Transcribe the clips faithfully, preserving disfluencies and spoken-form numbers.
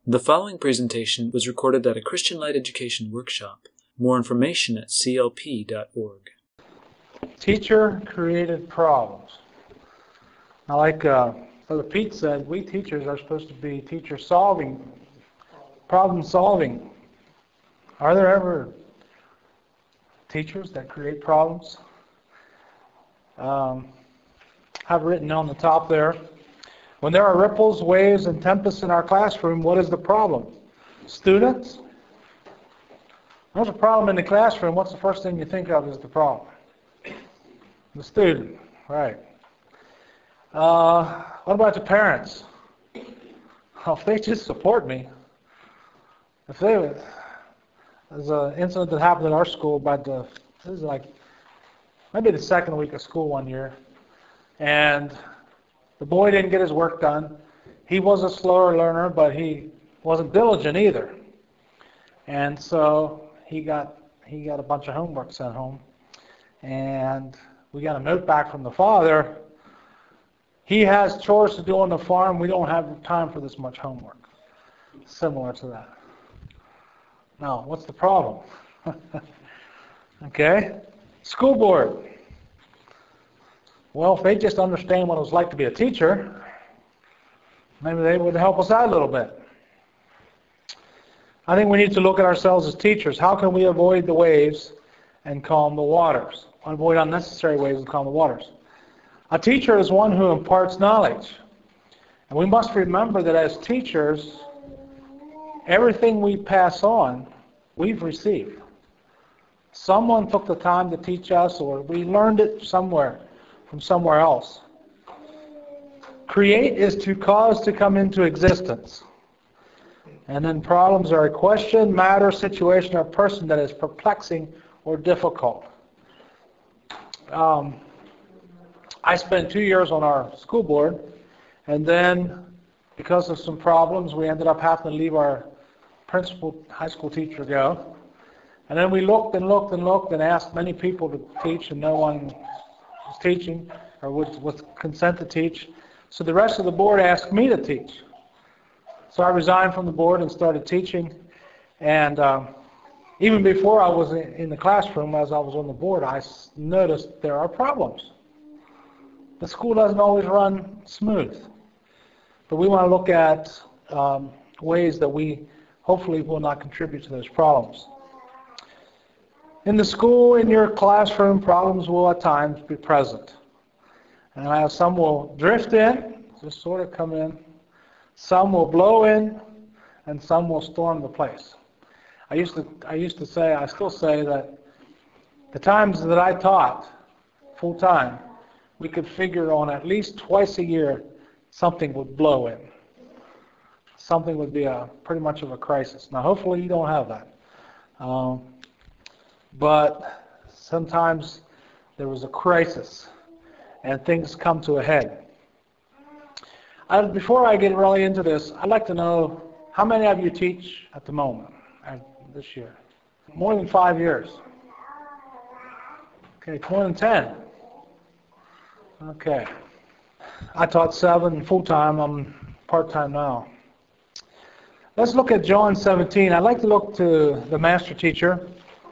The following presentation was recorded at a Christian Light Education workshop. More information at c l p dot org. Teacher-created problems. Now, like uh, Brother Pete said, we teachers are supposed to be teacher-solving, problem-solving. Are there ever teachers that create problems? Um, I've written on the top there, when there are ripples, waves, and tempests in our classroom, what is the problem? Students? There's a problem in the classroom. What's the first thing you think of as the problem? The student, right. Uh, what about the parents? Well, if they just support me, if they, there's an incident that happened at our school about the, this is like, maybe the second week of school one year, and the boy didn't get his work done. He was a slower learner, but he wasn't diligent either. And so he got he got a bunch of homework sent home. And we got a note back from the father. He has chores to do on the farm. We don't have time for this much homework. Similar to that. Now, what's the problem? Okay. School board. Well, if they just understand what it was like to be a teacher, maybe they would help us out a little bit. I think we need to look at ourselves as teachers. How can we avoid the waves and calm the waters? Avoid unnecessary waves and calm the waters. A teacher is one who imparts knowledge. And we must remember that as teachers, everything we pass on, we've received. Someone took the time to teach us, or we learned it somewhere. From somewhere else. Create is to cause to come into existence. And then problems are a question, matter, situation, or person that is perplexing or difficult. Um, I spent two years on our school board, and then because of some problems, we ended up having to leave our principal high school teacher go. And then we looked and looked and looked and asked many people to teach, and no one was teaching or would, would consent to teach. So the rest of the board asked me to teach. So I resigned from the board and started teaching. And um, even before I was in, in the classroom, as I was on the board, I noticed there are problems. The school doesn't always run smooth. But we want to look at um, ways that we hopefully will not contribute to those problems. In the school, in your classroom, problems will at times be present. And I have some will drift in, just sort of come in. Some will blow in, and some will storm the place. I used to, I used to say, I still say that the times that I taught full time, we could figure on at least twice a year something would blow in. Something would be a pretty much of a crisis. Now, hopefully, you don't have that. Um, But sometimes there was a crisis and things come to a head. I, before I get really into this, I'd like to know how many of you teach at the moment, uh, this year? More than five years. Okay, more than ten. Okay. I taught seven full-time. I'm part-time now. Let's look at John seventeen. I'd like to look to the master teacher.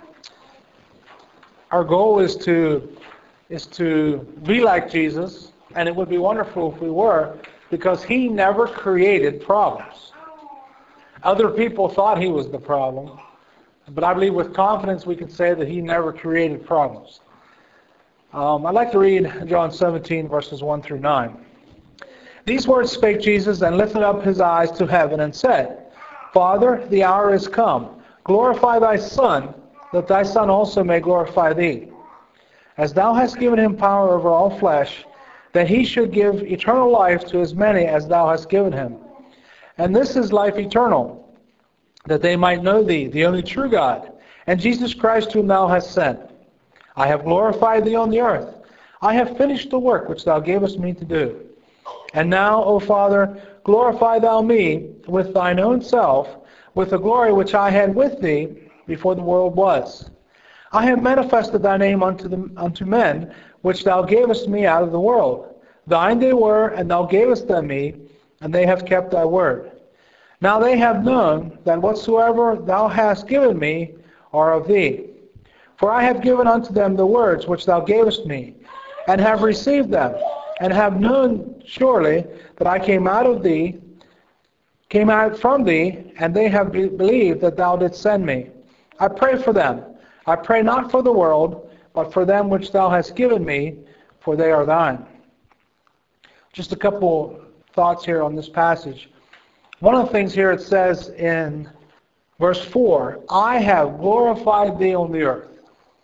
Our goal is to is to be like Jesus, and it would be wonderful if we were, because he never created problems. Other people thought he was the problem, but I believe with confidence we can say that he never created problems. Um, I'd like to read John seventeen, verses one through nine. These words spake Jesus, and lifted up his eyes to heaven, and said, Father, the hour is come. Glorify thy Son, that thy Son also may glorify thee. As thou hast given him power over all flesh, that he should give eternal life to as many as thou hast given him. And this is life eternal, that they might know thee, the only true God, and Jesus Christ whom thou hast sent. I have glorified thee on the earth. I have finished the work which thou gavest me to do. And now, O Father, glorify thou me with thine own self, with the glory which I had with thee before the world was. I have manifested thy name unto the, unto men, which thou gavest me out of the world. Thine they were, and thou gavest them me, and they have kept thy word. Now they have known that whatsoever thou hast given me are of thee. For I have given unto them the words which thou gavest me, and have received them, and have known surely that I came out of thee, came out from thee, and they have be- believed that thou didst send me. I pray for them. I pray not for the world, but for them which thou hast given me, for they are thine. Just a couple thoughts here on this passage. One of the things here it says in verse four, I have glorified thee on the earth.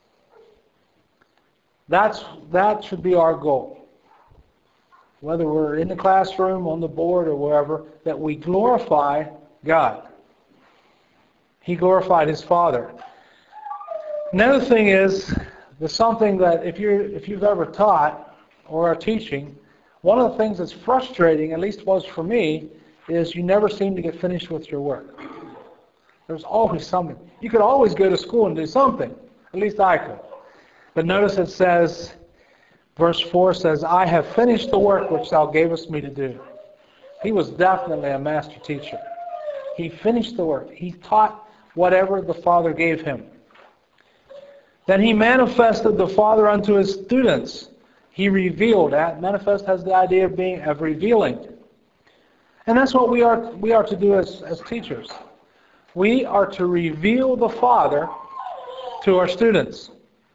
That's, that should be our goal. Whether we're in the classroom, on the board, or wherever, that we glorify God. He glorified His Father. Another thing is, there's something that if you if you've ever taught or are teaching, one of the things that's frustrating, at least was for me, is you never seem to get finished with your work. There's always something. You could always go to school and do something. At least I could. But notice it says, verse four says, I have finished the work which thou gavest me to do. He was definitely a master teacher. He finished the work. He taught whatever the Father gave him. Then he manifested the Father unto his students. He revealed. That manifest has the idea of being of revealing. And that's what we are we are to do as, as teachers. We are to reveal the Father to our students.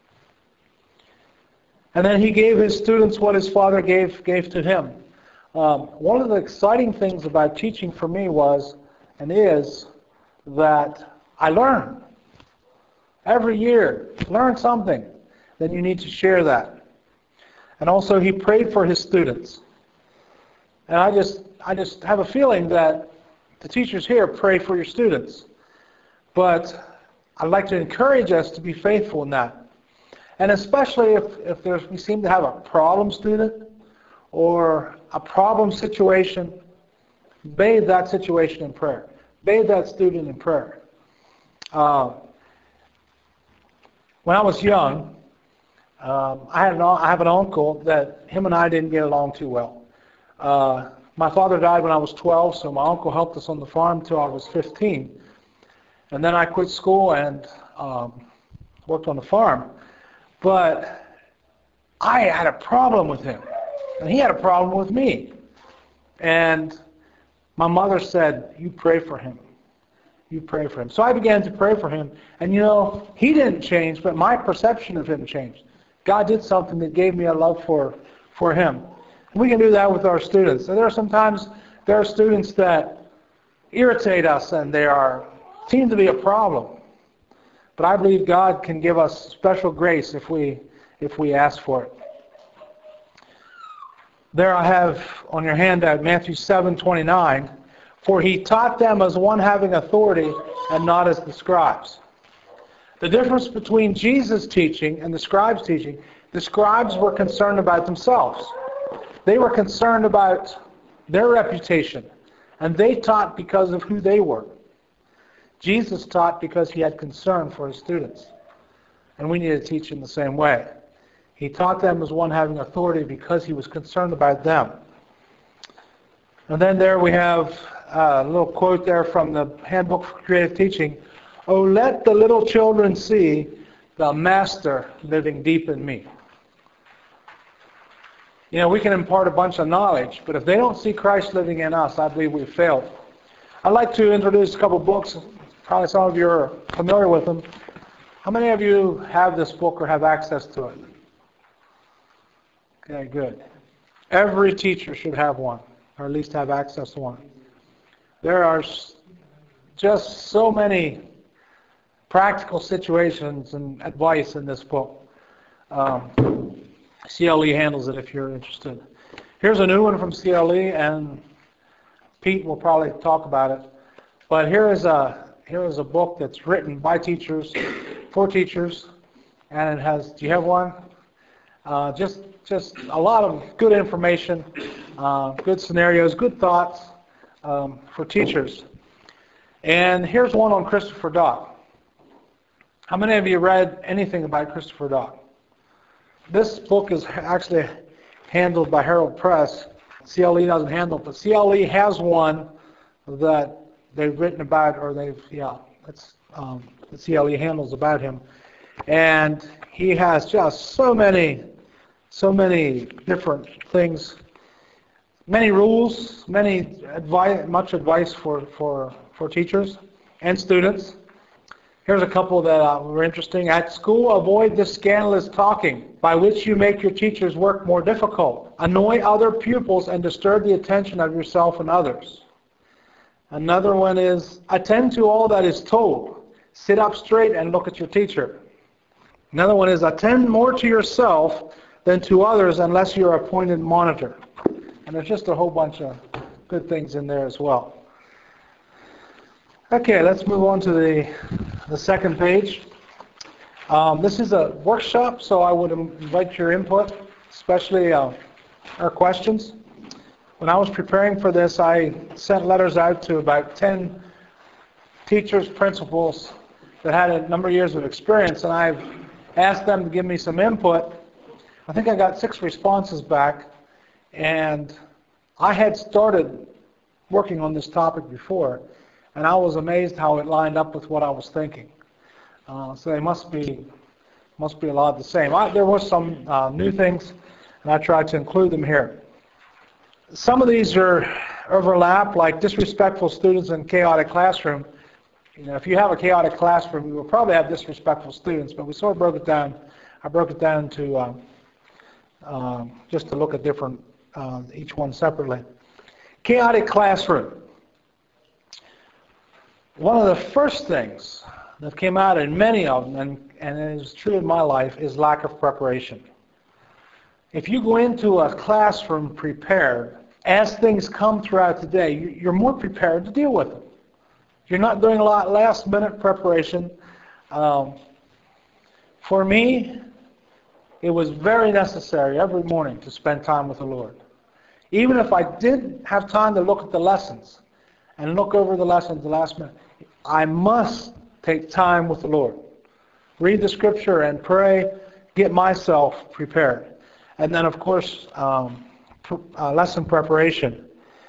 And then he gave his students what his Father gave gave to him. Um, one of the exciting things about teaching for me was, and is, that I learn. Every year, learn something. Then you need to share that. And also he prayed for his students. And I just I just have a feeling that the teachers here pray for your students. But I'd like to encourage us to be faithful in that. And especially if, if there's, we seem to have a problem student or a problem situation, bathe that situation in prayer. Bathe that student in prayer. Uh, when I was young, um, I had an, I have an uncle that him and I didn't get along too well. Uh, my father died when I was twelve, so my uncle helped us on the farm until I was fifteen. And then I quit school and um, worked on the farm. But I had a problem with him, and he had a problem with me. And my mother said, you pray for him. You pray for him. So I began to pray for him. And you know, he didn't change, but my perception of him changed. God did something that gave me a love for, for him. And we can do that with our students. So there are sometimes there are students that irritate us and they are seem to be a problem. But I believe God can give us special grace if we if we ask for it. There I have on your handout Matthew seven twenty-nine. For he taught them as one having authority and not as the scribes. The difference between Jesus' teaching and the scribes' teaching, the scribes were concerned about themselves. They were concerned about their reputation. And they taught because of who they were. Jesus taught because he had concern for his students. And we need to teach in the same way. He taught them as one having authority because he was concerned about them. And then there we have a little quote there from the Handbook for Creative Teaching. Oh, let the little children see the Master living deep in me. You know, we can impart a bunch of knowledge, but if they don't see Christ living in us, I believe we've failed. I'd like to introduce a couple books. Probably some of you are familiar with them. How many of you have this book or have access to it? Okay, good. Every teacher should have one, or at least have access to one. There are just so many practical situations and advice in this book. Um, C L E handles it if you're interested. Here's a new one from C L E, and Pete will probably talk about it. But here is a here is a book that's written by teachers, for teachers, and it has. Do you have one? Uh, just just a lot of good information, uh, good scenarios, good thoughts um, for teachers. And here's one on Christopher Dock. How many of you read anything about Christopher Dock? This book is actually handled by Herald Press. C L E doesn't handle it, but C L E has one that they've written about, or they've, yeah, let's, um, let's see how he handles about him. And he has just so many, so many different things, many rules, many advice, much advice for, for, for teachers and students. Here's a couple that uh, were interesting. At school, avoid the scandalous talking, by which you make your teacher's work more difficult. Annoy other pupils and disturb the attention of yourself and others. Another one is, attend to all that is told. Sit up straight and look at your teacher. Another one is, attend more to yourself than to others unless you're appointed monitor. And there's just a whole bunch of good things in there as well. Okay, let's move on to the, the second page. Um, this is a workshop, so I would invite your input, especially uh, our questions. When I was preparing for this, I sent letters out to about ten teachers, principals that had a number of years of experience, and I've asked them to give me some input. I think I got six responses back, and I had started working on this topic before, and I was amazed how it lined up with what I was thinking. Uh, so they must be must be a lot the same. I, there were some uh, new things, and I tried to include them here. Some of these are overlap, like disrespectful students in chaotic classroom. You know, if you have a chaotic classroom, you will probably have disrespectful students, but we sort of broke it down. I broke it down to uh, uh, just to look at different uh, each one separately. Chaotic classroom. One of the first things that came out in many of them, and, and it is true in my life, is lack of preparation. If you go into a classroom prepared, as things come throughout the day, you're more prepared to deal with them. You're not doing a lot last-minute preparation. Um, for me, it was very necessary every morning to spend time with the Lord. Even if I didn't have time to look at the lessons and look over the lessons the last minute, I must take time with the Lord. Read the Scripture and pray, get myself prepared. And then, of course, um, uh, lesson preparation.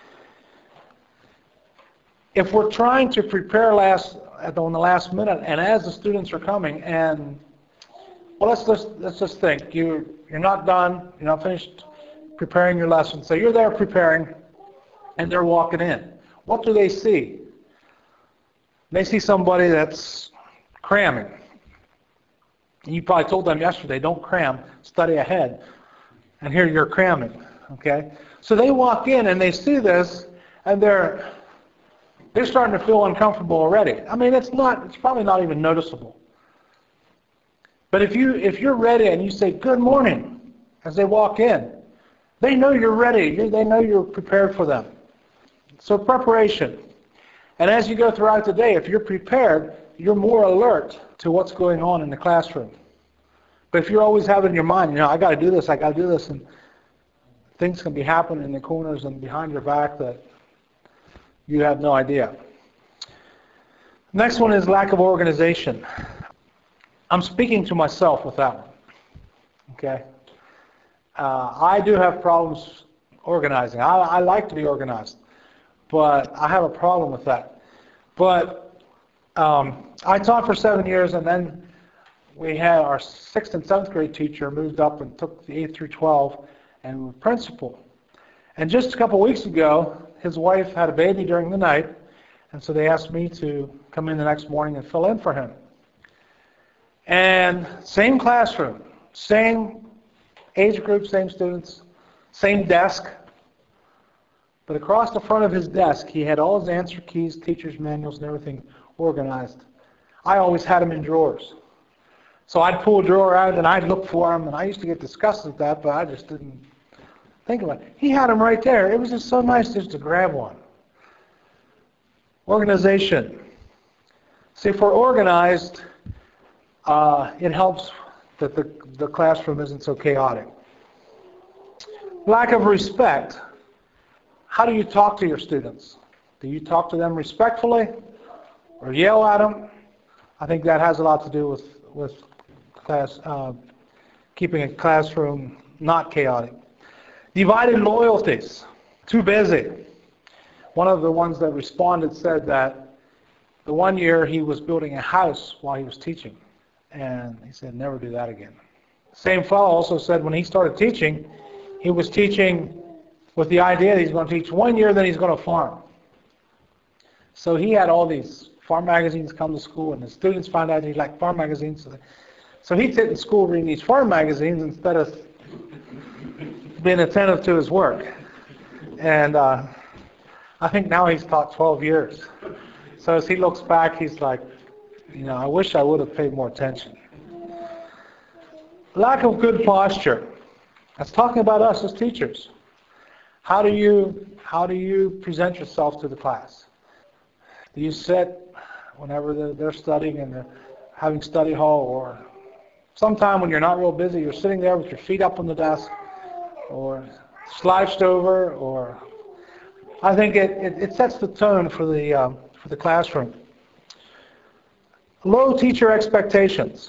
If we're trying to prepare last at the, on the last minute, and as the students are coming, and well, let's just let's just think you you're not done, you're not finished preparing your lesson, so you're there preparing, and they're walking in. What do they see? They see somebody that's cramming. You probably told them yesterday, don't cram, study ahead. And here you're cramming, okay? So they walk in and they see this, and they're they're starting to feel uncomfortable already. I mean, it's not it's probably not even noticeable. But if you if you're ready and you say good morning as they walk in, they know you're ready. You're, they know you're prepared for them. So preparation. And as you go throughout the day, if you're prepared, you're more alert to what's going on in the classroom. But if you're always having in your mind, you know, I got to do this, I got to do this, and things can be happening in the corners and behind your back that you have no idea. Next one is lack of organization. I'm speaking to myself with that one. Okay? Uh, I do have problems organizing. I, I like to be organized, but I have a problem with that. But um, I taught for seven years, and then we had our sixth and seventh grade teacher moved up and took the eighth through twelve and was principal. And just a couple weeks ago, his wife had a baby during the night, and so they asked me to come in the next morning and fill in for him. And same classroom, same age group, same students, same desk. But across the front of his desk, he had all his answer keys, teacher's manuals, and everything organized. I always had them in drawers. So I'd pull a drawer out and I'd look for them, and I used to get disgusted with that, but I just didn't think about it. He had them right there. It was just so nice just to grab one. Organization. See, if we're organized, uh, it helps that the, the classroom isn't so chaotic. Lack of respect. How do you talk to your students? Do you talk to them respectfully or yell at them? I think that has a lot to do with, with class, uh, keeping a classroom not chaotic. Divided loyalties. Too busy. One of the ones that responded said that the one year he was building a house while he was teaching. And he said, never do that again. Same fellow also said when he started teaching, he was teaching with the idea that he's going to teach one year, then he's going to farm. So he had all these farm magazines come to school, and the students found out he liked farm magazines. So, they, so he'd sit in school reading these farm magazines instead of being attentive to his work. And uh, I think now he's taught twelve years. So as he looks back, he's like, you know, I wish I would have paid more attention. Lack of good posture. That's talking about us as teachers. How do you how do you present yourself to the class? Do you sit whenever they're, they're studying and they're having study hall, or sometime when you're not real busy, you're sitting there with your feet up on the desk, or slouched over, or I think it, it, it sets the tone for the um, for the classroom. Low teacher expectations.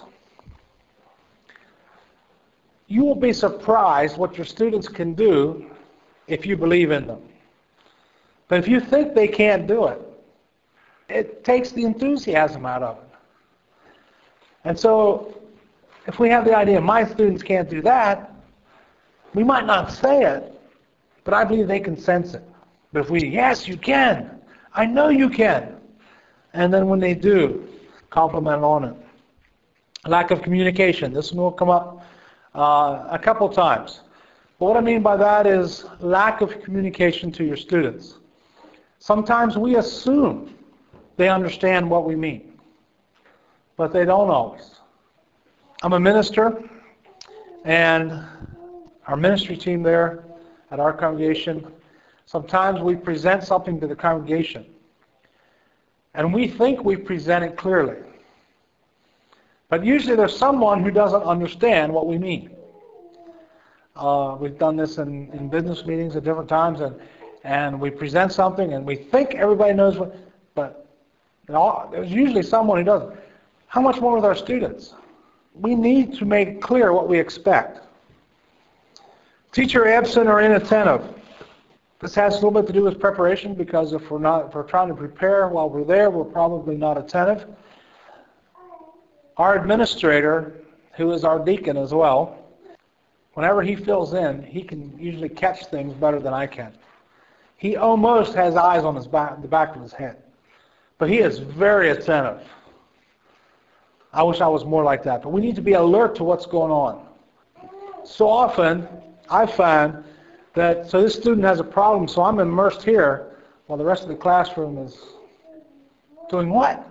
You will be surprised what your students can do if you believe in them. But if you think they can't do it, it takes the enthusiasm out of it. And so, if we have the idea, my students can't do that, we might not say it, but I believe they can sense it. But if we, yes, you can. I know you can. And then when they do, compliment on it. Lack of communication. This one will come up uh, a couple times. But what I mean by that is lack of communication to your students. Sometimes we assume they understand what we mean, but they don't always. I'm a minister, and our ministry team there at our congregation, sometimes we present something to the congregation, and we think we present it clearly. But usually there's someone who doesn't understand what we mean. Uh, we've done this in, in business meetings at different times, and, and we present something, and we think everybody knows what, but there's usually someone who doesn't. How much more with our students? We need to make clear what we expect. Teacher absent or inattentive. This has a little bit to do with preparation, because if we're not, if we're trying to prepare while we're there, we're probably not attentive. Our administrator, who is our deacon as well, whenever he fills in, he can usually catch things better than I can. He almost has eyes on his back, the back of his head. But he is very attentive. I wish I was more like that. But we need to be alert to what's going on. So often, I find that, so this student has a problem, so I'm immersed here, while the rest of the classroom is doing what?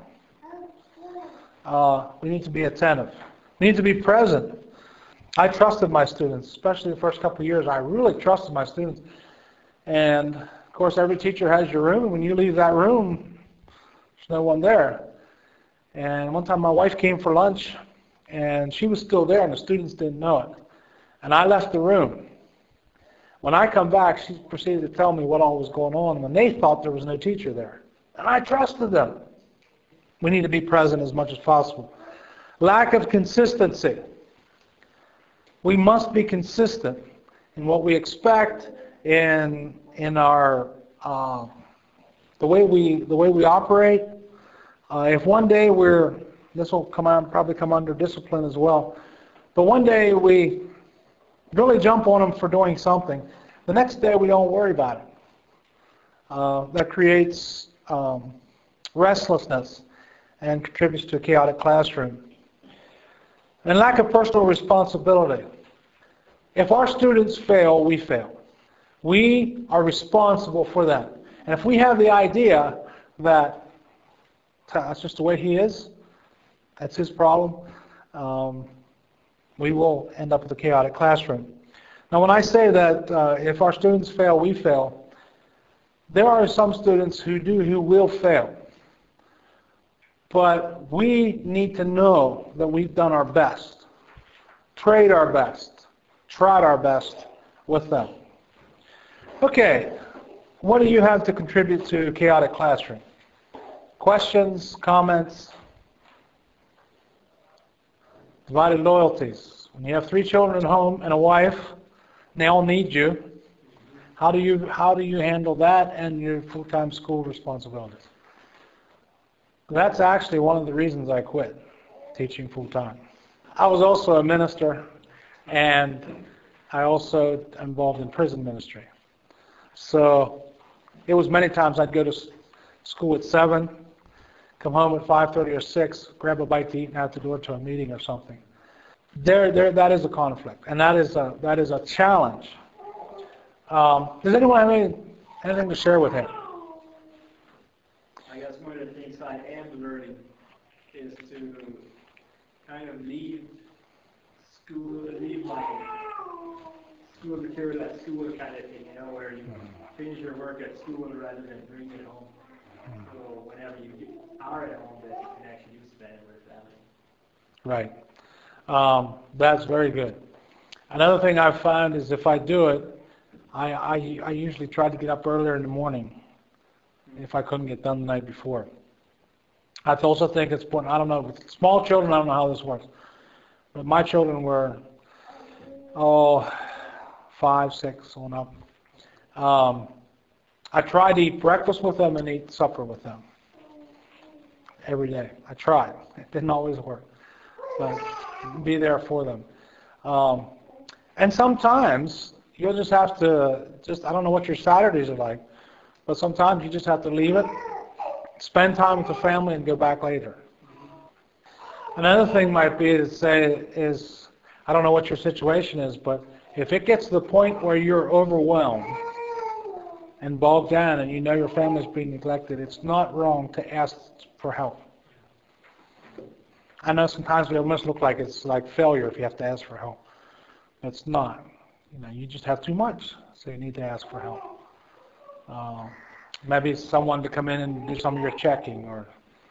Uh, we need to be attentive. We need to be present. I trusted my students, especially the first couple of years. I really trusted my students. And, of course, every teacher has your room. When you leave that room, there's no one there. And one time my wife came for lunch, and she was still there, and the students didn't know it. And I left the room. When I come back, she proceeded to tell me what all was going on, when they thought there was no teacher there. And I trusted them. We need to be present as much as possible. Lack of consistency. We must be consistent in what we expect, in in our uh, the way we the way we operate. Uh, if one day we're, this will come on, probably come under discipline as well, but one day we really jump on them for doing something, the next day we don't worry about it. Uh, that creates um, restlessness and contributes to a chaotic classroom. And lack of personal responsibility. If our students fail, we fail. We are responsible for them. And if we have the idea that that's just the way he is, that's his problem, um, we will end up with a chaotic classroom. Now, when I say that uh, if our students fail, we fail, there are some students who do, who will fail. But we need to know that we've done our best, tried our best, tried our best with them. Okay, what do you have to contribute to a chaotic classroom? Questions, comments? Divided loyalties. When you have three children at home and a wife, and they all need you, How do you how do you handle that and your full-time school responsibilities? That's actually one of the reasons I quit teaching full-time. I was also a minister, and I also involved in prison ministry. So it was many times I'd go to school at seven, come home at five thirty or six, grab a bite to eat, and out the door to a meeting or something. There, there, that is a conflict, and that is a that is a challenge. Um, does anyone have any, anything to share with him? I guess one of the things I am learning is to kind of leave school, leave my school material at school kind of thing, you know, where you finish your work at school rather than bring it home. So whenever you get, are at home, that you can actually do spend with family. Right. Um, that's very good. Another thing I've found is if I do it, I, I, I usually try to get up earlier in the morning if I couldn't get done the night before. I also think it's important, I don't know, with small children, I don't know how this works, but my children were, oh, five, six, on up. Um, I tried to eat breakfast with them and eat supper with them every day. I tried. It didn't always work, but be there for them. Um, and sometimes you'll just have to, just I don't know what your Saturdays are like, but sometimes you just have to leave it, spend time with the family, and go back later. Another thing might be to say is, I don't know what your situation is, but if it gets to the point where you're overwhelmed and bogged down and you know your family's being neglected, it's not wrong to ask for help. I know sometimes we almost look like it's like failure if you have to ask for help. It's not. You know, you just have too much, so you need to ask for help. Uh, maybe someone to come in and do some of your checking. Or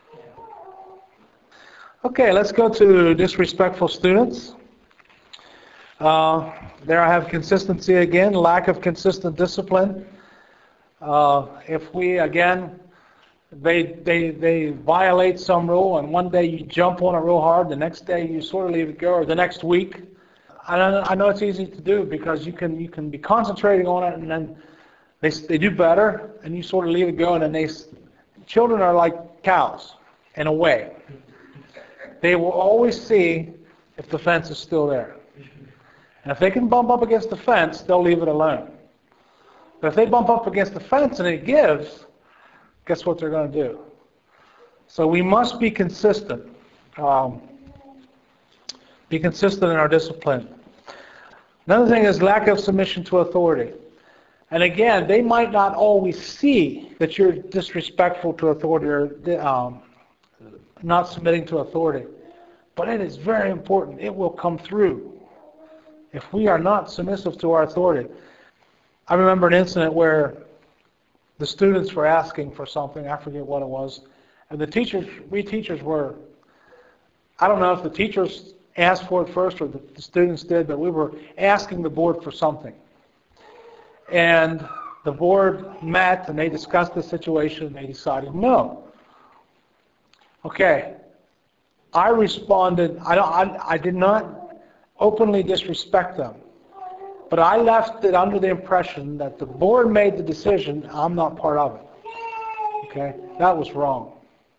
okay, let's go to disrespectful students. Uh, there I have consistency again, lack of consistent discipline. Uh, if we, again, they, they, they violate some rule, and one day you jump on it real hard, the next day you sort of leave it go, or the next week. I know, I know it's easy to do because you can you can be concentrating on it, and then they they do better, and you sort of leave it go, and then they children are like cows in a way. They will always see if the fence is still there, and if they can bump up against the fence, they'll leave it alone. But if they bump up against the fence and it gives, guess what they're going to do? So we must be consistent. Um, be consistent in our discipline. Another thing is lack of submission to authority. And again, they might not always see that you're disrespectful to authority or um, not submitting to authority. But it is very important. It will come through if we are not submissive to our authority. I remember an incident where the students were asking for something, I forget what it was, and the teachers, we teachers were, I don't know if the teachers asked for it first or the, the students did, but we were asking the board for something. And the board met and they discussed the situation and they decided no. Okay, I responded, I, don't, I, I did not openly disrespect them. But I left it under the impression that the board made the decision, I'm not part of it. Okay? That was wrong.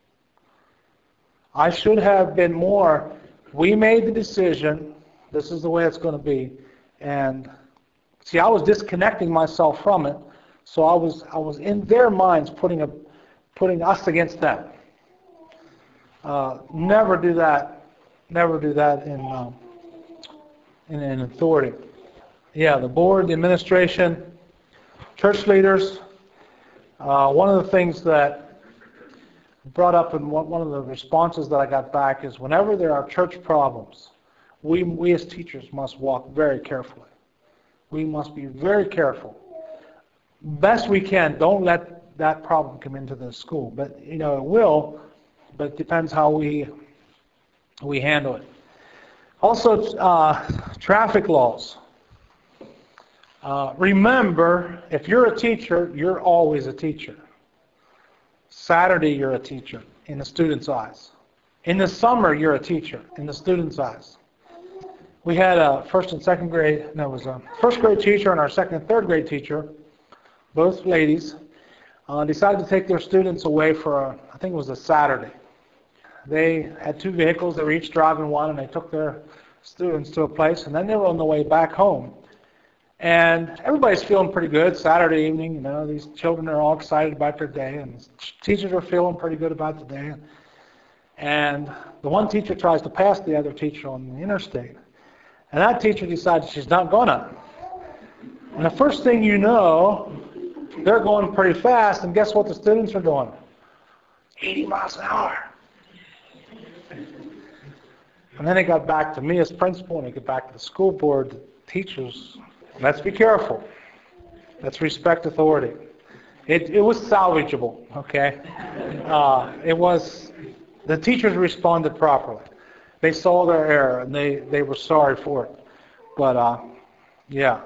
I should have been more, we made the decision, this is the way it's going to be. And see, I was disconnecting myself from it, so I was I was in their minds putting a putting us against them. Uh, never do that. Never do that in um, in, in authority. Yeah, the board, the administration, church leaders. Uh, one of the things that brought up in one, one of the responses that I got back is whenever there are church problems, we we as teachers must walk very carefully. We must be very careful. Best we can, don't let that problem come into the school. But you know it will, but it depends how we we handle it. Also, uh, traffic laws. Uh, remember, if you're a teacher, you're always a teacher. Saturday, you're a teacher in the student's eyes. In the summer, you're a teacher in the student's eyes. We had a first and second grade, no, it was a first grade teacher and our second and third grade teacher both ladies, uh, decided to take their students away for, a, I think it was a Saturday. They had two vehicles. They were each driving one, and they took their students to a place, and then they were on the way back home. And everybody's feeling pretty good. Saturday evening, you know, these children are all excited about their day, and teachers are feeling pretty good about the day. And the one teacher tries to pass the other teacher on the interstate. And that teacher decides she's not gonna. And the first thing you know, they're going pretty fast, and guess what the students are doing? eighty miles an hour. And then it got back to me as principal, and it got back to the school board, the teachers. Let's be careful. Let's respect authority. It, it was salvageable, okay? Uh, it was, the teachers responded properly. They saw their error, and they, they were sorry for it. But, uh, yeah.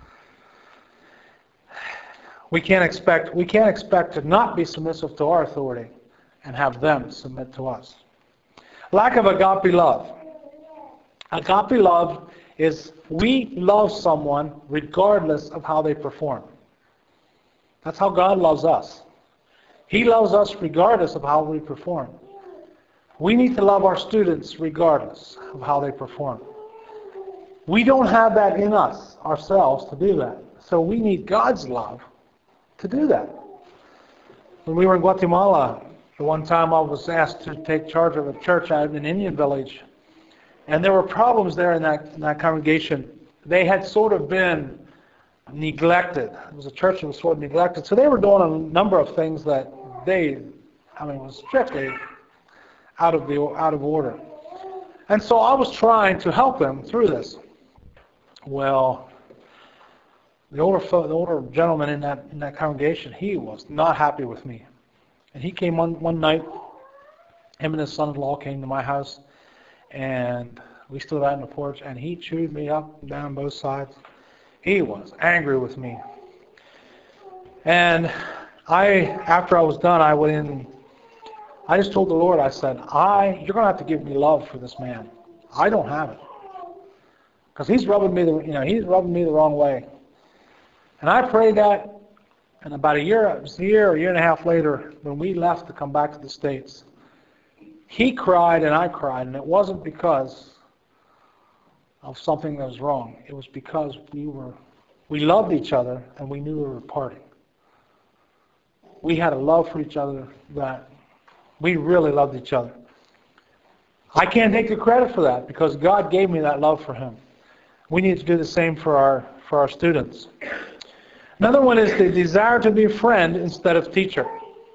We can't expect, we can't expect to not be submissive to our authority and have them submit to us. Lack of agape love. Agape love is we love someone regardless of how they perform. That's how God loves us. He loves us regardless of how we perform. We need to love our students regardless of how they perform. We don't have that in us ourselves to do that. So we need God's love to do that. When we were in Guatemala, the one time I was asked to take charge of a church out in an Indian village, and there were problems there in that, in that congregation. They had sort of been neglected. It was a church that was sort of neglected. So they were doing a number of things that they, I mean, was strictly out of the out of order. And so I was trying to help them through this. Well, the older the older gentleman in that in that congregation, he was not happy with me. And he came one one night. Him and his son-in-law came to my house. And we stood out on the porch, and he chewed me up and down both sides. He was angry with me. And I, after I was done, I went in. I just told the Lord, I said, I, you're going to have to give me love for this man. I don't have it. Because he's rubbing me the, you know, he's rubbing me the wrong way. And I prayed that, and about a year, it was a year or a year and a half later, when we left to come back to the States, he cried and I cried, and it wasn't because of something that was wrong. It was because we were, we loved each other and we knew we were parting. We had a love for each other that we really loved each other. I can't take the credit for that because God gave me that love for him. We need to do the same for our for our students. Another one is the desire to be a friend instead of teacher.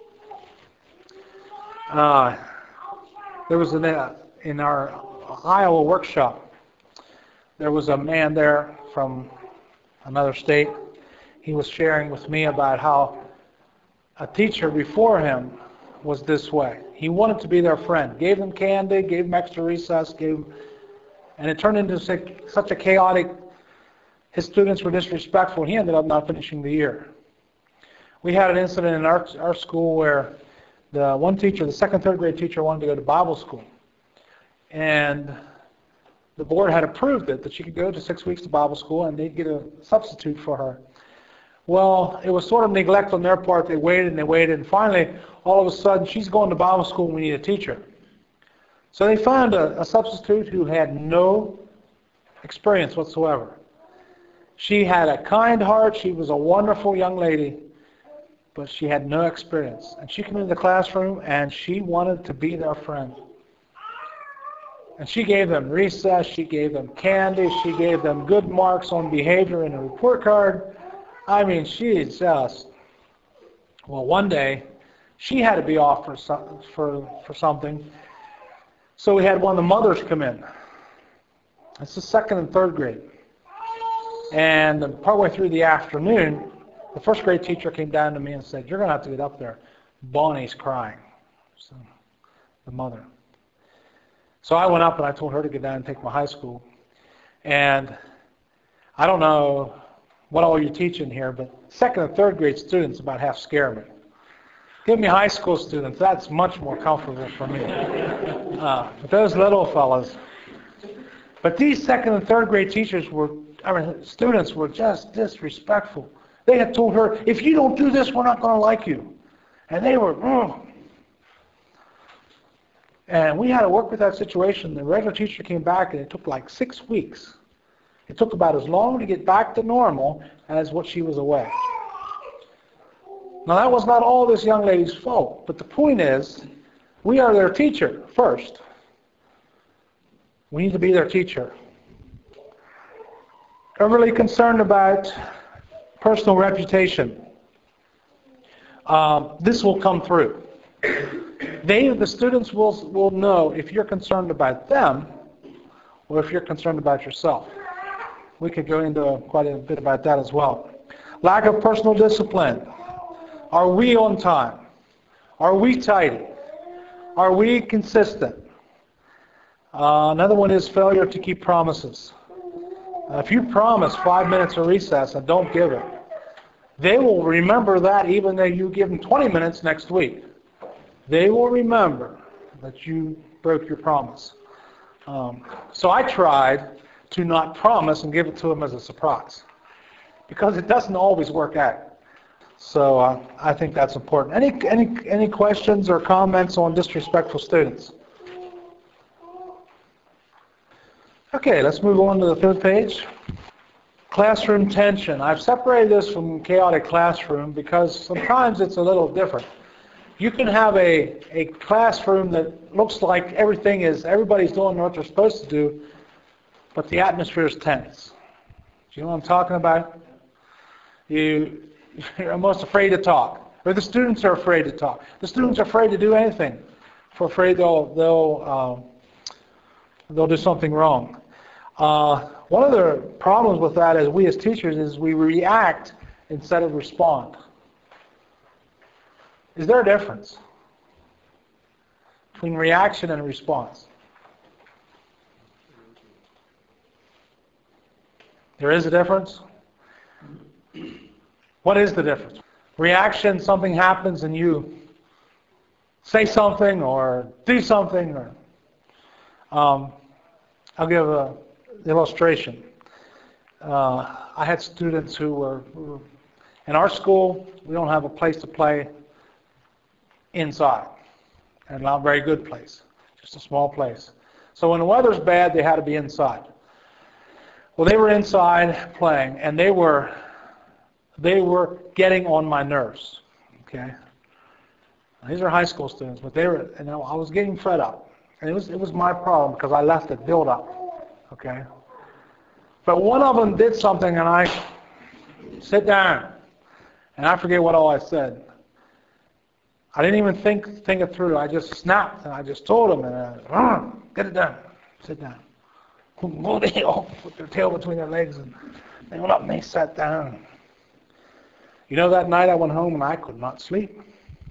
Uh, There was an, uh, in our Iowa workshop, there was a man there from another state. He was sharing with me about how a teacher before him was this way. He wanted to be their friend, gave them candy, gave them extra recess, gave them, and it turned into such a chaotic, his students were disrespectful, and he ended up not finishing the year. We had an incident in our, our school where the one teacher, the second, third grade teacher, wanted to go to Bible school. And the board had approved it, that she could go to six weeks to Bible school and they'd get a substitute for her. Well, it was sort of neglect on their part. They waited and they waited. And finally, all of a sudden, she's going to Bible school and we need a teacher. So they found a, a substitute who had no experience whatsoever. She had a kind heart. She was a wonderful young lady. But she had no experience. And she came into the classroom and she wanted to be their friend. And she gave them recess, she gave them candy, she gave them good marks on behavior in a report card. I mean, she just, well, one day, she had to be off for, some, for, for something. So we had one of the mothers come in. It's the second and third grade. And partway through the afternoon, the first grade teacher came down to me and said, "You're going to have to get up there. Bonnie's crying." So, the mother. So I went up and I told her to get down and take my high school. And I don't know what all you're teaching here, but second and third grade students about half scare me. Give me high school students. That's much more comfortable for me. Uh, but those little fellas. But these second and third grade teachers were, I mean, students were just disrespectful. They had told her, if you don't do this, we're not going to like you. And they were, mm. And we had to work with that situation. The regular teacher came back, and it took like six weeks. It took about as long to get back to normal as what she was away. Now, that was not all this young lady's fault, but the point is, we are their teacher first. We need to be their teacher. They're really concerned about personal reputation. Um, this will come through. They, the students will, will know if you're concerned about them or if you're concerned about yourself. We could go into quite a bit about that as well. Lack of personal discipline. Are we on time? Are we tidy? Are we consistent? Uh, another one is failure to keep promises. Uh, if you promise five minutes of recess and don't give it, they will remember that even though you give them twenty minutes next week. They will remember that you broke your promise. Um, so I tried to not promise and give it to them as a surprise, because it doesn't always work out. So uh, I think that's important. Any any any questions or comments on disrespectful students? Okay, let's move on to the third page. Classroom tension. I've separated this from chaotic classroom because sometimes it's a little different. You can have a, a classroom that looks like everything is, everybody's doing what they're supposed to do, but the atmosphere is tense. Do you know what I'm talking about? You, you're almost afraid to talk, or the students are afraid to talk. The students are afraid to do anything, for afraid they'll they'll um, they'll do something wrong. Uh, one of the problems with that, as we as teachers, is we react instead of respond. Is there a difference between reaction and response? There is a difference? What is the difference? Reaction, something happens and you say something or do something. Or um, I'll give an illustration. Uh, I had students who were, who were, in our school, we don't have a place to play inside. And not a very good place. Just a small place. So when the weather's bad, they had to be inside. Well, they were inside playing, and they were they were getting on my nerves. Okay, these are high school students, but they were, and I was getting fed up, and it was it was my problem because I left it build up. Okay, but one of them did something, and I sit down, and I forget what all I said. I didn't even think think it through. I just snapped, and I just told them, and I, get it done, sit down. They all put their tail between their legs, and they went up and they sat down. You know, that night I went home and I could not sleep.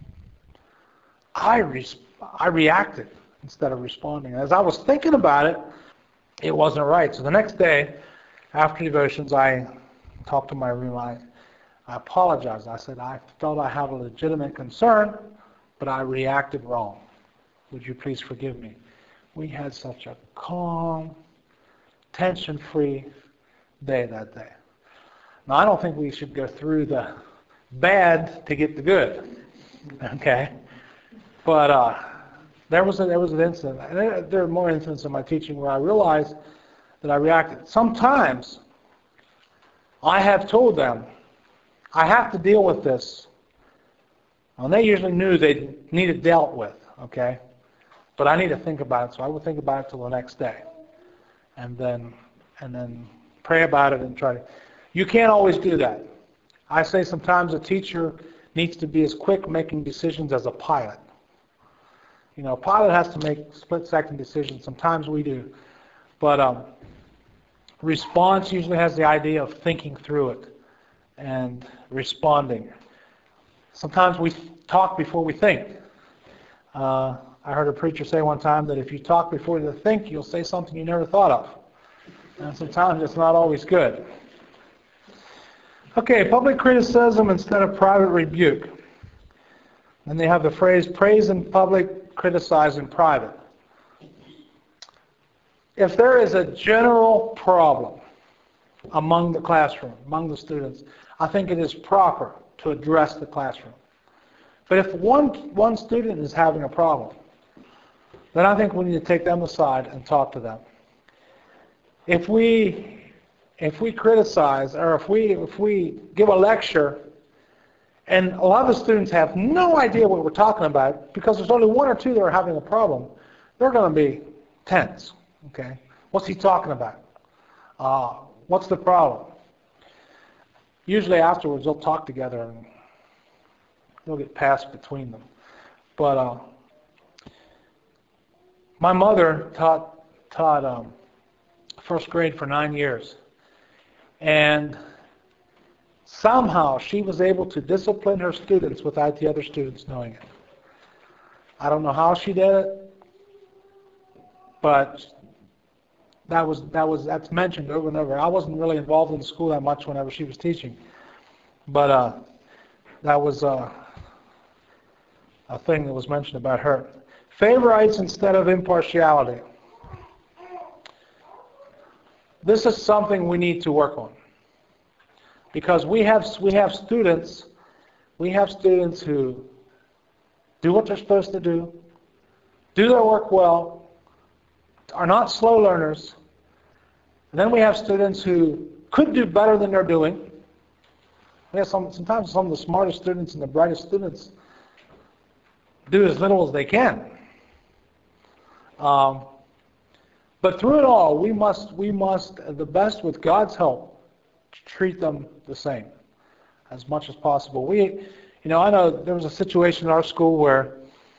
I re- I reacted instead of responding. As I was thinking about it, it wasn't right. So the next day, after devotions, I talked to my room. I, I apologized. I said, I felt I had a legitimate concern, but I reacted wrong. Would you please forgive me? We had such a calm, tension-free day that day. Now, I don't think we should go through the bad to get the good, okay? But uh, there was a, there was an incident, and there, there are more incidents in my teaching where I realized that I reacted. Sometimes I have told them, I have to deal with this, and they usually knew they needed dealt with, okay? But I need to think about it, so I would think about it till the next day. And then, and then pray about it and try to. You can't always do that. I say sometimes a teacher needs to be as quick making decisions as a pilot. You know, a pilot has to make split-second decisions. Sometimes we do, but um, response usually has the idea of thinking through it and responding. Sometimes we talk before we think. Uh, I heard a preacher say one time that if you talk before you think, you'll say something you never thought of. And sometimes it's not always good. Okay, public criticism instead of private rebuke. And they have the phrase, praise in public, criticize in private. If there is a general problem among the classroom, among the students, I think it is proper to address the classroom. But if one, one student is having a problem, then I think we need to take them aside and talk to them. If we, if we criticize, or if we, if we give a lecture, and a lot of the students have no idea what we're talking about, because there's only one or two that are having a problem, they're going to be tense. Okay, what's he talking about? Uh, what's the problem? Usually afterwards they'll talk together and they'll get passed between them. But uh, my mother taught taught um, first grade for nine years, and somehow she was able to discipline her students without the other students knowing it. I don't know how she did it, but that was that was that's mentioned over and over. I wasn't really involved in the school that much whenever she was teaching, but uh, that was uh, a thing that was mentioned about her. Favorites instead of impartiality. This is something we need to work on, because we have we have students we have students who do what they're supposed to do, do their work well, are not slow learners. And then we have students who could do better than they're doing. We have some, sometimes some of the smartest students and the brightest students do as little as they can. Um, but through it all, we must, we must, the best with God's help, treat them the same as much as possible. We, you know, I know there was a situation in our school where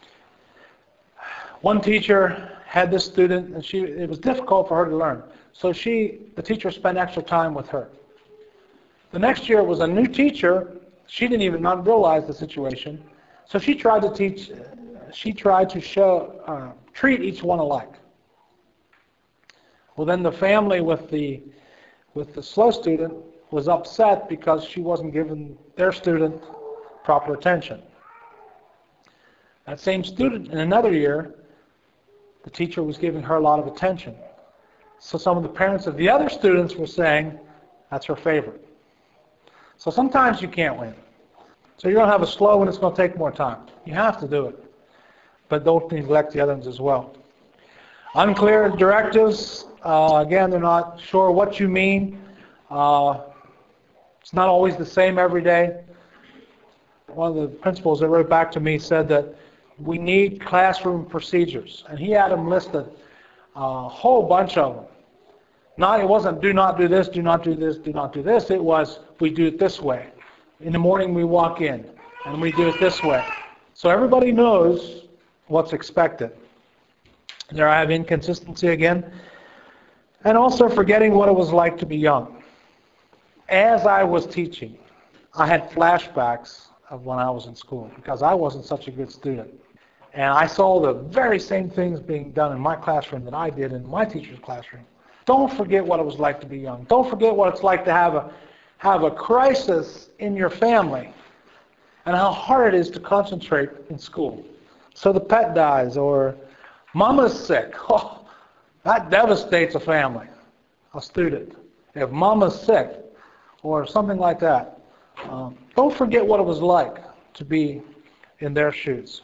one teacher had this student, and she it was difficult for her to learn. So she, the teacher spent extra time with her. The next year was a new teacher. She didn't even not realize the situation. So she tried to teach, she tried to show, uh, treat each one alike. Well, then the family with the, with the slow student was upset because she wasn't giving their student proper attention. That same student in another year, the teacher was giving her a lot of attention. So some of the parents of the other students were saying, that's her favorite. So sometimes you can't win. So you're going to have a slow and it's going to take more time. You have to do it. But don't neglect the other ones as well. Unclear directives. Uh, again, they're not sure what you mean. Uh, it's not always the same every day. One of the principals that wrote back to me said that we need classroom procedures. And he had them listed, a whole bunch of them. Not, it wasn't do not do this, do not do this, do not do this. It was we do it this way. In the morning we walk in and we do it this way. So everybody knows what's expected. There I have inconsistency again. And also forgetting what it was like to be young. As I was teaching, I had flashbacks of when I was in school because I wasn't such a good student. And I saw the very same things being done in my classroom that I did in my teacher's classroom. Don't forget what it was like to be young. Don't forget what it's like to have a have a crisis in your family and how hard it is to concentrate in school. So the pet dies or mama's sick. Oh, that devastates a family, a student. If mama's sick or something like that, um, don't forget what it was like to be in their shoes.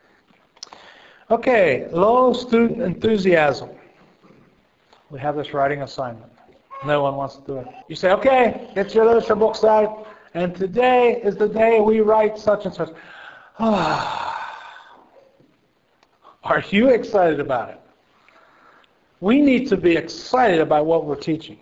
Okay, low student enthusiasm. We have this writing assignment. No one wants to do it. You say, okay, get your literature books out, and today is the day we write such and such. Are you excited about it? We need to be excited about what we're teaching.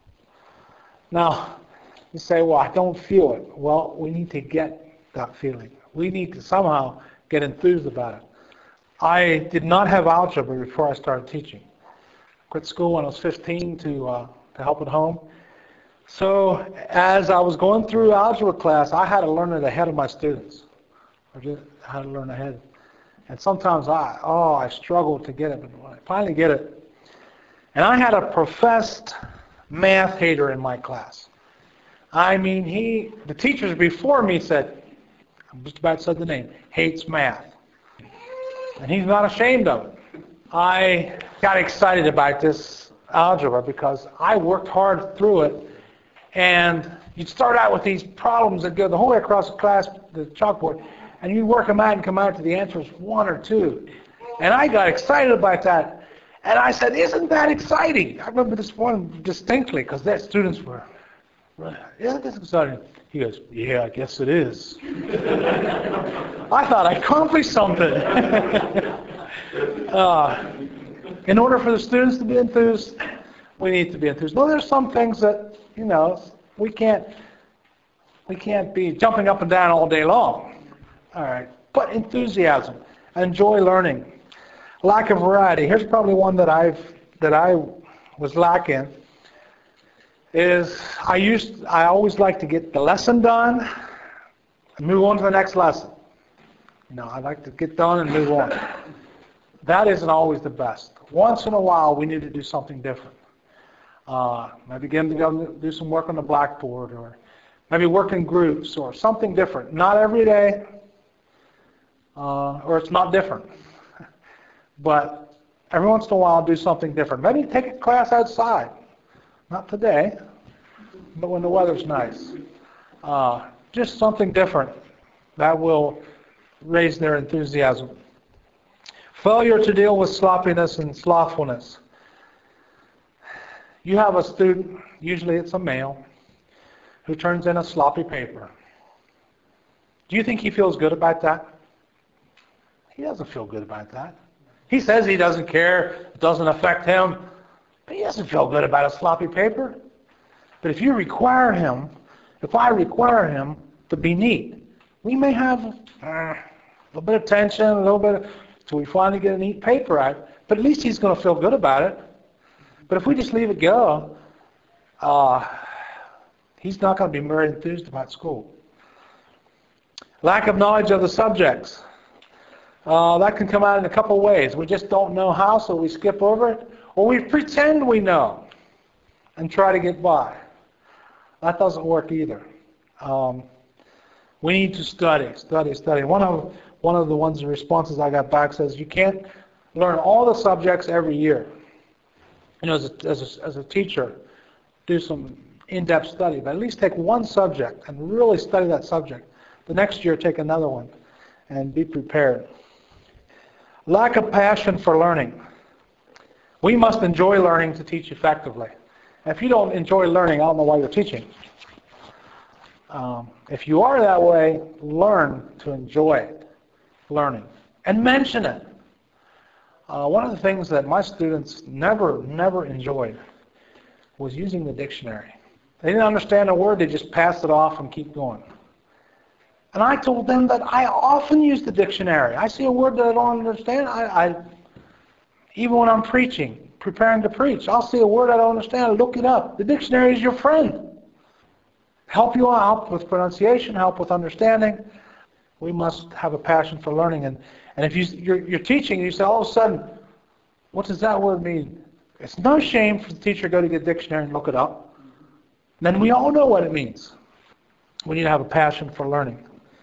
Now, you say, well, I don't feel it. Well, we need to get that feeling. We need to somehow get enthused about it. I did not have algebra before I started teaching. Quit school when I was fifteen to uh, to help at home. So as I was going through algebra class, I had to learn it ahead of my students. I just had to learn ahead. And sometimes I, oh, I struggled to get it, but when I finally get it. And I had a professed math hater in my class. I mean, he, the teachers before me said, I'm just about to say the name, hates math. And he's not ashamed of it. I got excited about this algebra because I worked hard through it, and You'd start out with these problems that go the whole way across the class, the chalkboard, and you work them out and come out to the answers one or two. And I got excited about that. And I said, isn't that exciting? I remember this one distinctly because their students were, isn't this exciting? He goes, yeah, I guess it is. I thought I accomplished something. uh, in order for the students to be enthused, we need to be enthused. Well, there's some things that, you know, we can't, we can't be jumping up and down all day long. All right. But enthusiasm, enjoy learning. Lack of variety. Here's probably one that I've that I was lacking. Is I used I always like to get the lesson done and move on to the next lesson. You know, I like to get done and move on. That isn't always the best. Once in a while, we need to do something different. Uh, maybe get them to go do some work on the blackboard, or maybe work in groups, or something different. Not every day, uh, or it's not different. But every once in a while, do something different. Maybe take a class outside. Not today, but when the weather's nice. Uh, just something different. That will raise their enthusiasm. Failure to deal with sloppiness and slothfulness. You have a student, usually it's a male, who turns in a sloppy paper. Do you think he feels good about that? He doesn't feel good about that. He says he doesn't care, it doesn't affect him, but he doesn't feel good about a sloppy paper. But if you require him, if I require him to be neat, we may have uh, a little bit of tension, a little bit of, till we finally get a neat paper out, but at least he's going to feel good about it. But if we just leave it go, uh, he's not going to be very enthused about school. Lack of knowledge of the subjects. Uh, that can come out in a couple ways. We just don't know how, so we skip over it. Or we pretend we know and try to get by. That doesn't work either. Um, we need to study, study, study. One of one of the ones, the responses I got back says you can't learn all the subjects every year. You know, as a, as a, as a teacher, do some in-depth study, but at least take one subject and really study that subject. The next year, take another one and be prepared. Lack of passion for learning. We must enjoy learning to teach effectively. If you don't enjoy learning, I don't know why you're teaching. Um, if you are that way, learn to enjoy it, learning, and mention it. Uh, one of the things that my students never, never enjoyed was using the dictionary. They didn't understand a word, they just passed it off and keep going. And I told them that I often use the dictionary. I see a word that I don't understand. I, I even when I'm preaching, preparing to preach, I'll see a word I don't understand. Look it up. The dictionary is your friend. Help you out, help with pronunciation, help with understanding. We must have a passion for learning. And, and if you, you're, you're teaching, you say all of a sudden, what does that word mean? It's no shame for the teacher to go to get a dictionary and look it up. Then we all know what it means. We need to have a passion for learning.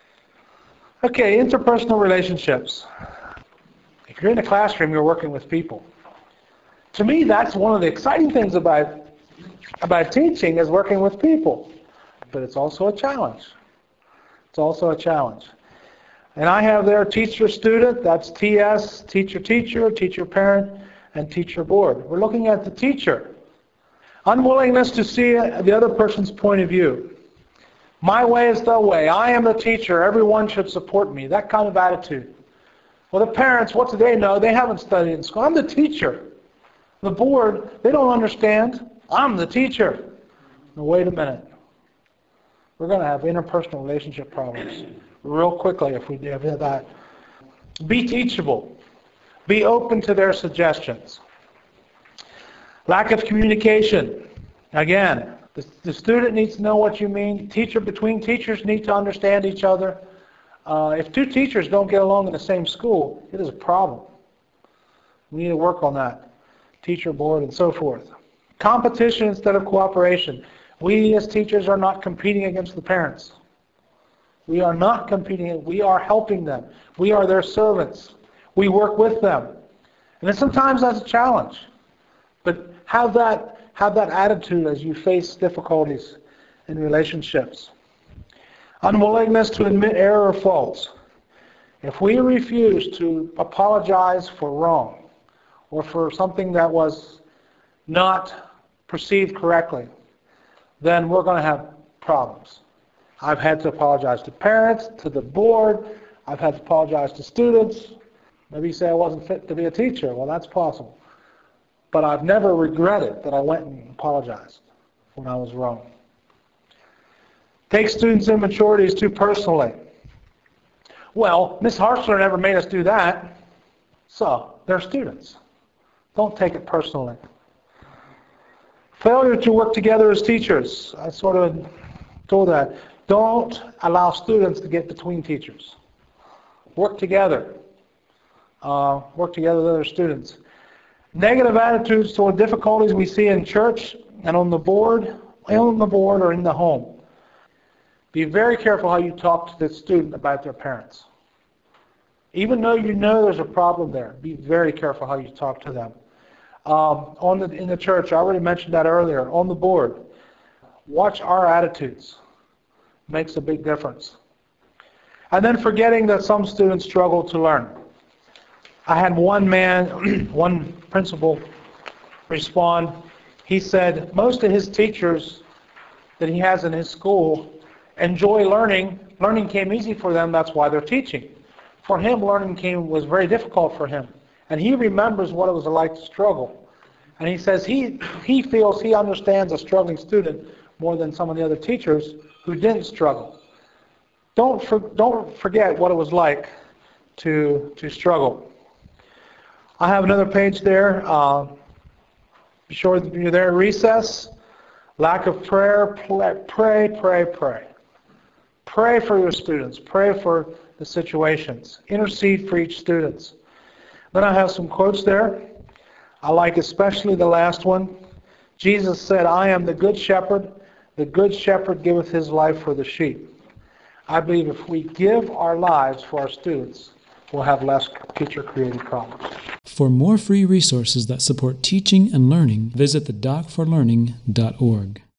Okay, interpersonal relationships. If you're in a classroom, you're working with people. To me, that's one of the exciting things about, about teaching is working with people. But it's also a challenge. It's also a challenge. And I have there teacher-student, that's T S, teacher-teacher, teacher-parent, and teacher-board. We're looking at the teacher. Unwillingness to see the other person's point of view. My way is the way. I am the teacher. Everyone should support me. That kind of attitude. Well, the parents, what do they know? They haven't studied in school. I'm the teacher. The board, they don't understand. I'm the teacher. Now, wait a minute. We're going to have interpersonal relationship problems real quickly if we do that. Be teachable. Be open to their suggestions. Lack of communication. Again, the, the student needs to know what you mean. Teacher between teachers need to understand each other. Uh, if two teachers don't get along in the same school, it is a problem. We need to work on that. Teacher board and so forth. Competition instead of cooperation. We as teachers are not competing against the parents. We are not competing. We are helping them. We are their servants. We work with them. And then sometimes that's a challenge. But have that have that attitude as you face difficulties in relationships. Unwillingness to admit error or faults. If we refuse to apologize for wrong or for something that was not perceived correctly, then we're going to have problems. I've had to apologize to parents, to the board. I've had to apologize to students. Maybe you say I wasn't fit to be a teacher. Well, that's possible. But I've never regretted that I went and apologized when I was wrong. Take students' immaturities too personally. Well, Miss Hartzler never made us do that. So, they're students. Don't take it personally. Failure to work together as teachers. I sort of told that. Don't allow students to get between teachers. Work together. Uh, work together with other students. Negative attitudes toward difficulties we see in church and on the board, on the board or in the home. Be very careful how you talk to the student about their parents. Even though you know there's a problem there, be very careful how you talk to them. Um, on the, in the church, I already mentioned that earlier, on the board, watch our attitudes. Makes a big difference. And then forgetting that some students struggle to learn. I had one man, one principal respond. He said most of his teachers that he has in his school enjoy learning. Learning came easy for them, that's why they're teaching. For him, learning came was very difficult for him. And he remembers what it was like to struggle. And he says he, he feels he understands a struggling student more than some of the other teachers who didn't struggle. Don't for, don't forget what it was like to to struggle. I have another page there. Uh, be sure that you're there at recess. Lack of prayer. Pray, pray, pray. Pray for your students. Pray for the situations. Intercede for each student. Then I have some quotes there. I like especially the last one. Jesus said, I am the good shepherd. The good shepherd giveth his life for the sheep. I believe if we give our lives for our students, we'll have less teacher-created problems. For more free resources that support teaching and learning, visit the doc for learning dot org.